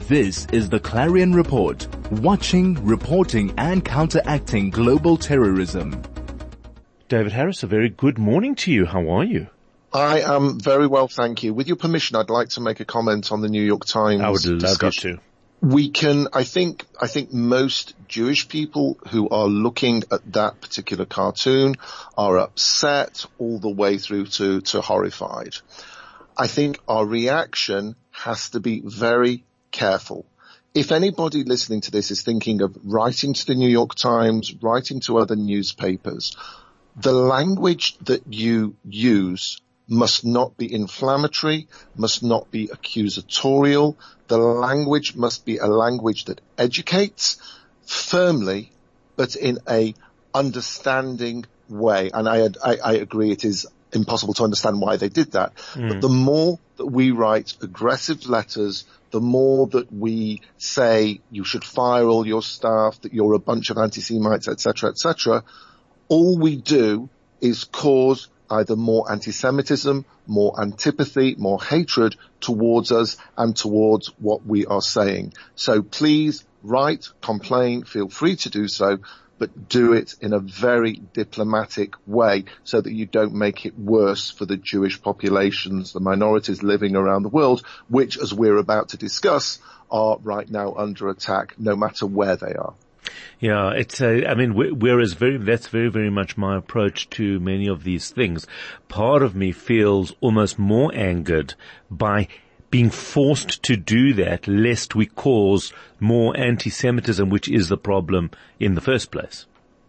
This is the Clarion Report, watching, reporting and counteracting global terrorism. David Harris, a very good morning to you. How are you? I am very well, thank you. With your permission, I'd like to make a comment on the New York Times I would love discussion. you to. We can, I think most Jewish people who are looking at that particular cartoon are upset all the way through to horrified. I think our reaction has to be very careful. If anybody listening to this is thinking of writing to the New York Times, writing to other newspapers, the language that you use must not be inflammatory, must not be accusatorial. The language must be a language that educates firmly, but in a understanding way. And I agree it is impossible to understand why they did that. But the more that we write aggressive letters, the more that we say you should fire all your staff, that you're a bunch of anti-Semites, etc., all we do is cause either more anti-Semitism, more antipathy, more hatred towards us and towards what we are saying. So please write, complain, feel free to do so, but do it in a very diplomatic way so that you don't make it worse for the Jewish populations, the minorities living around the world, which, as we're about to discuss, are right now under attack no matter where they are. Yeah, it's that's very, very much my approach to many of these things. Part of me feels almost more angered by being forced to do that, lest we cause more anti-Semitism, which is the problem in the first place.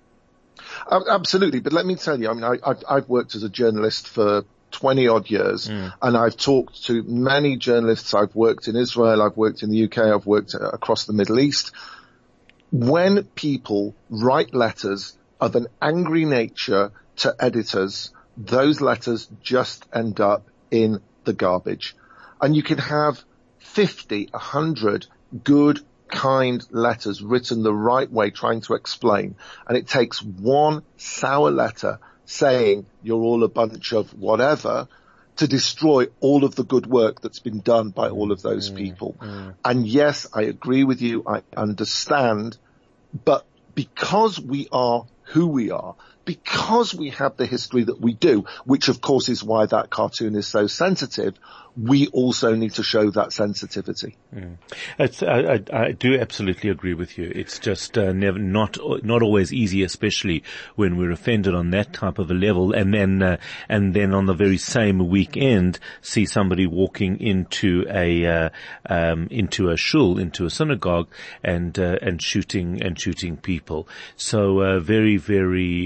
Absolutely. But let me tell you, I've worked as a journalist for 20 odd years, and I've talked to many journalists. I've worked in Israel, I've worked in the UK, I've worked across the Middle East. When people write letters of an angry nature to editors, those letters just end up in the garbage. And you can have 50, 100 good, kind letters written the right way trying to explain. And it takes one sour letter saying you're all a bunch of whatever to destroy all of the good work that's been done by all of those people. And yes, I agree with you. I understand. But because we are who we are, because we have the history that we do, which of course is why that cartoon is so sensitive, we also need to show that sensitivity. I do absolutely agree with you. It's just not always easy, especially when we're offended on that type of a level, and then on the very same weekend see somebody walking into a shul, into a synagogue, and shooting people. So very, very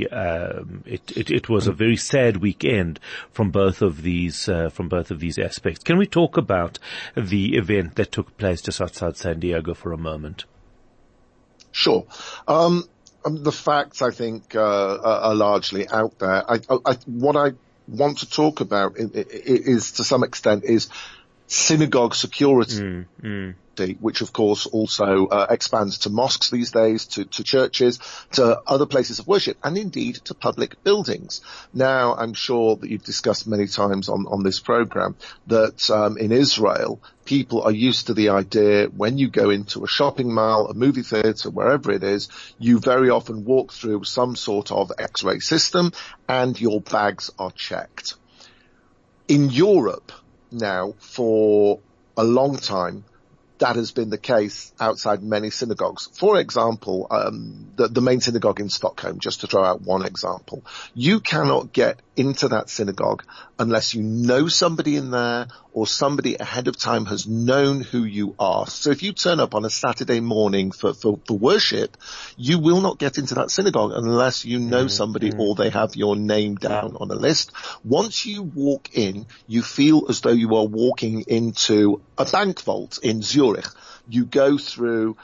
it was a very sad weekend from both of these aspects. Can we talk about the event that took place just outside San Diego for a moment? Sure. The facts, I think, are largely out there. What I want to talk about is to some extent, is synagogue security. Which of course also expands to mosques these days, to churches, to other places of worship, and indeed to public buildings. Now, I'm sure that you've discussed many times on this program that in Israel, people are used to the idea when you go into a shopping mall, a movie theater, wherever it is, you very often walk through some sort of X-ray system and your bags are checked. In Europe now, for a long time, that has been the case outside many synagogues. For example, the main synagogue in Stockholm, just to throw out one example. You cannot get into that synagogue unless you know somebody in there or somebody ahead of time has known who you are. So if you turn up on a Saturday morning for worship, you will not get into that synagogue unless you know somebody or they have your name down on a list. Once you walk in, you feel as though you are walking into a bank vault in Zurich. You go through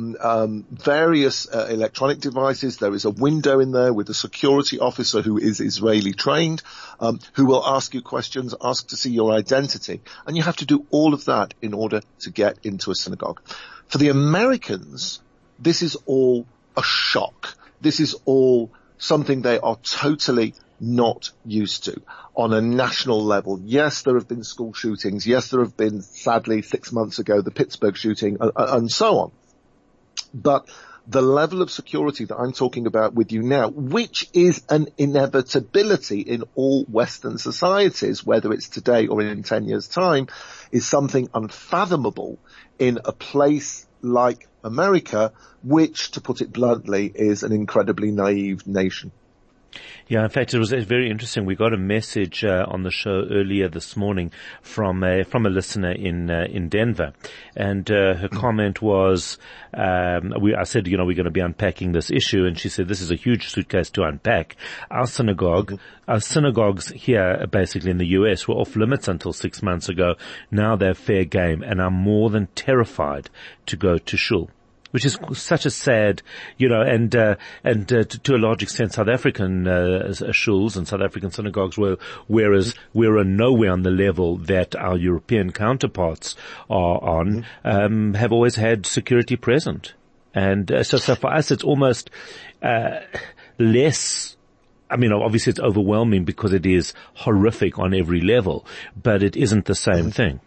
various electronic devices. There is a window in there with a security officer who is Israeli trained, who will ask you questions, ask to see your identity. And you have to do all of that in order to get into a synagogue. For the Americans, this is all a shock. This is all something they are totally not used to on a national level. Yes, there have been school shootings. Yes, there have been, sadly, 6 months ago, the Pittsburgh shooting and so on. But the level of security that I'm talking about with you now, which is an inevitability in all Western societies, whether it's today or in 10 years' time, is something unfathomable in a place like America, which, to put it bluntly, is an incredibly naive nation. Yeah, in fact, it was very interesting. We got a message on the show earlier this morning from a listener in Denver, and her comment was, I said, we're going to be unpacking this issue, and she said, this is a huge suitcase to unpack. Our synagogues here, basically in the US, were off limits until 6 months ago. Now they're fair game, and I'm more than terrified to go to shul. Which is such a sad, and to a large extent South African shuls and South African synagogues whereas we're nowhere on the level that our European counterparts are on, have always had security present. And so for us it's almost less, obviously it's overwhelming because it is horrific on every level, but it isn't the same thing.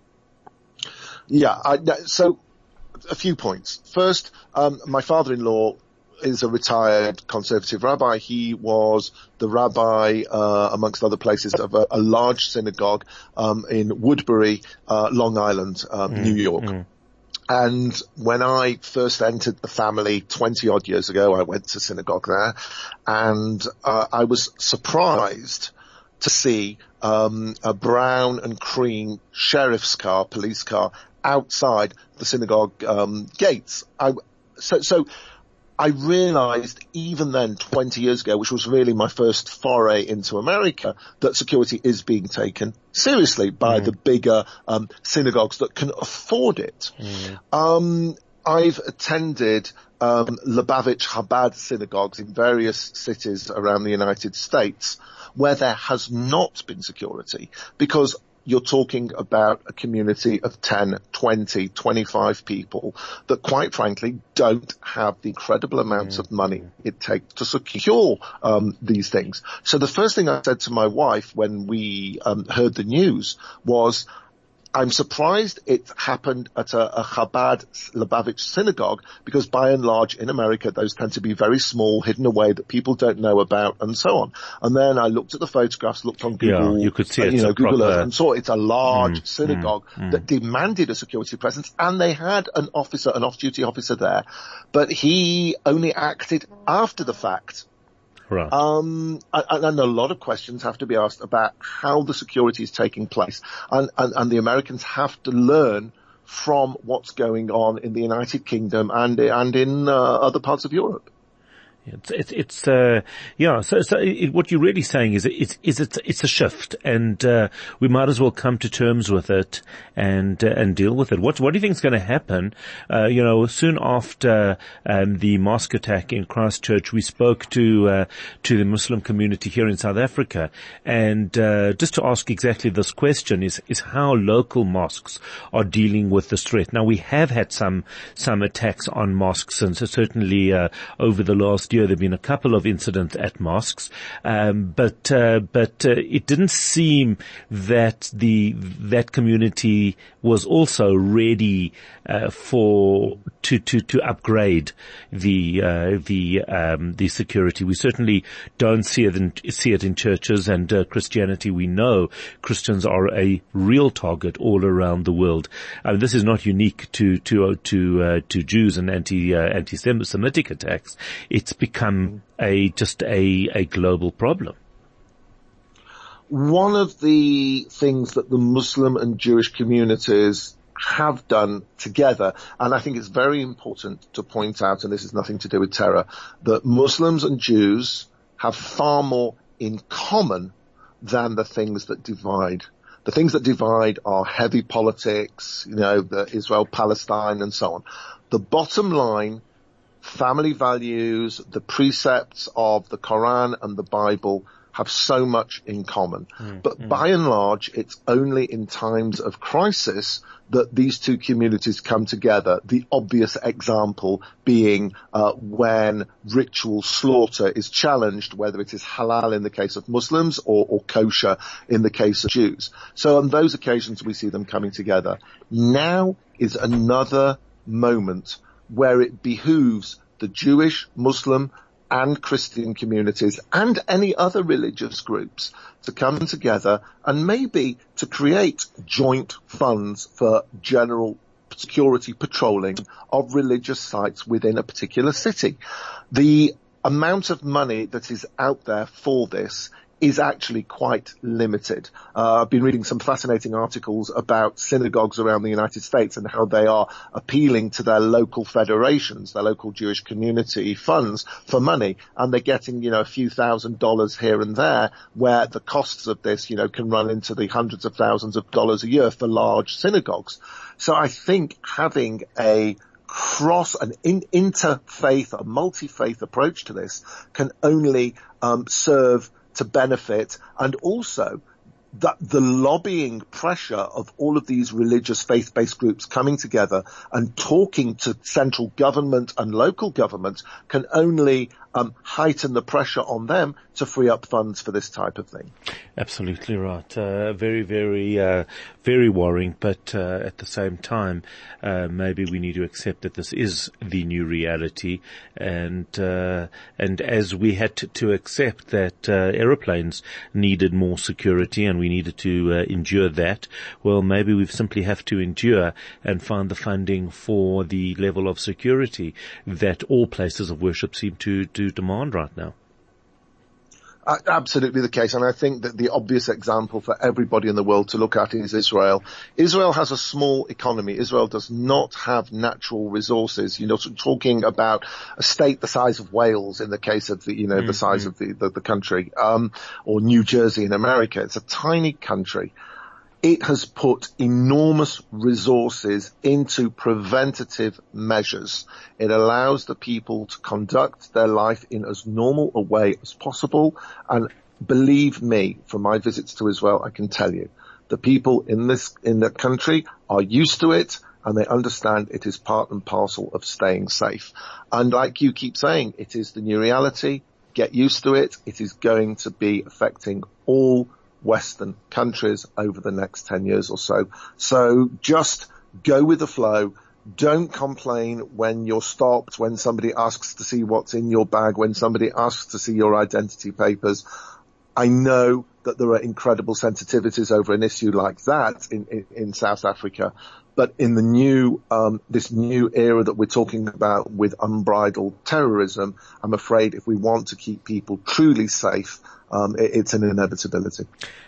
Yeah, so a few points. First, my father-in-law is a retired conservative rabbi. He was the rabbi, amongst other places, of a large synagogue in Woodbury, Long Island, New York. And when I first entered the family 20 odd years ago, I went to synagogue there, and I was surprised to see a brown and cream sheriff's car, police car, outside the synagogue gates. So I realized even then, 20 years ago, which was really my first foray into America, that security is being taken seriously by the bigger synagogues that can afford it. I've attended Lubavitch Chabad synagogues in various cities around the United States where there has not been security, because you're talking about a community of 10, 20, 25 people that, quite frankly, don't have the incredible amounts of money it takes to secure these things. So the first thing I said to my wife when we heard the news was, I'm surprised it happened at a Chabad Lubavitch synagogue, because by and large in America those tend to be very small, hidden away, that people don't know about, and so on. And then I looked at the photographs, looked on Google, you could see Google Earth, and saw it's a large synagogue that demanded a security presence, and they had an off-duty officer there, but he only acted after the fact. Right. And a lot of questions have to be asked about how the security is taking place. And the Americans have to learn from what's going on in the United Kingdom and in other parts of Europe. So what you're really saying is it's a shift, and we might as well come to terms with it and deal with it. What do you think is going to happen? Soon after the mosque attack in Christchurch, we spoke to the Muslim community here in South Africa, and just to ask exactly this question is how local mosques are dealing with this threat. Now, we have had some attacks on mosques, and so certainly over the last year there have been a couple of incidents at mosques, but it didn't seem that that community was also ready to upgrade the security. We certainly don't see it in churches, and Christianity, we know Christians are a real target all around the world. This is not unique to Jews and anti-Semitic attacks. It's become just a global problem. One of the things that the Muslim and Jewish communities have done together, and I think it's very important to point out, and this has nothing to do with terror, that Muslims and Jews have far more in common than the things that divide. The things that divide are heavy politics, the Israel-Palestine and so on. The bottom line, family values, the precepts of the Quran and the Bible have so much in common. But by and large, it's only in times of crisis that these two communities come together. The obvious example being when ritual slaughter is challenged, whether it is halal in the case of Muslims or kosher in the case of Jews. So on those occasions, we see them coming together. Now is another moment where it behooves the Jewish, Muslim, and Christian communities and any other religious groups to come together and maybe to create joint funds for general security patrolling of religious sites within a particular city. The amount of money that is out there for this is actually quite limited. I've been reading some fascinating articles about synagogues around the United States and how they are appealing to their local federations, their local Jewish community funds for money, and they're getting, a few $1,000s here and there, where the costs of this, can run into the hundreds of thousands of dollars a year for large synagogues. So I think having an interfaith, a multi-faith approach to this can only serve to benefit, and also that the lobbying pressure of all of these religious faith-based groups coming together and talking to central government and local government can only heighten the pressure on them to free up funds for this type of thing. Absolutely right. Very, very, very worrying, but at the same time, maybe we need to accept that this is the new reality, and as we had to accept that aeroplanes needed more security and we needed to endure that, well, maybe we simply have to endure and find the funding for the level of security that all places of worship seem to demand right now. Absolutely the case. And I think that the obvious example for everybody in the world to look at is Israel. Israel has a small economy. Israel does not have natural resources. Talking about a state the size of Wales in the case of the size of the country, or New Jersey in America. It's a tiny country. It has put enormous resources into preventative measures. It allows the people to conduct their life in as normal a way as possible. And believe me, from my visits to Israel, I can tell you, the people in the country are used to it, and they understand it is part and parcel of staying safe. And like you keep saying, it is the new reality. Get used to it. It is going to be affecting all Western countries over the next 10 years or so. So just go with the flow. Don't complain when you're stopped, when somebody asks to see what's in your bag, when somebody asks to see your identity papers. I know that there are incredible sensitivities over an issue like that in South Africa. But in the this new era that we're talking about with unbridled terrorism, I'm afraid if we want to keep people truly safe, it's an inevitability.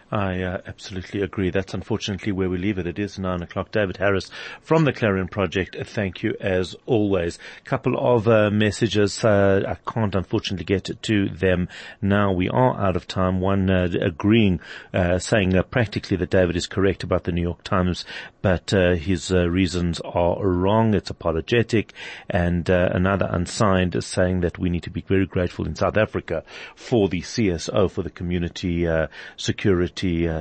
I absolutely agree. That's unfortunately where we leave it. It is 9 o'clock. David Harris from the Clarion Project, thank you as always. Couple of messages. I can't unfortunately get to them now. We are out of time. One agreeing, saying practically that David is correct about the New York Times, but his reasons are wrong. It's apologetic. And another unsigned saying that we need to be very grateful in South Africa for the CSO, for the community security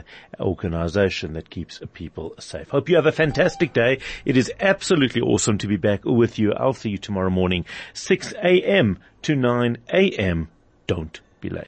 organization that keeps people safe. Hope you have a fantastic day. It is absolutely awesome to be back with you. I'll see you tomorrow morning, 6 a.m. to 9 a.m. Don't be late.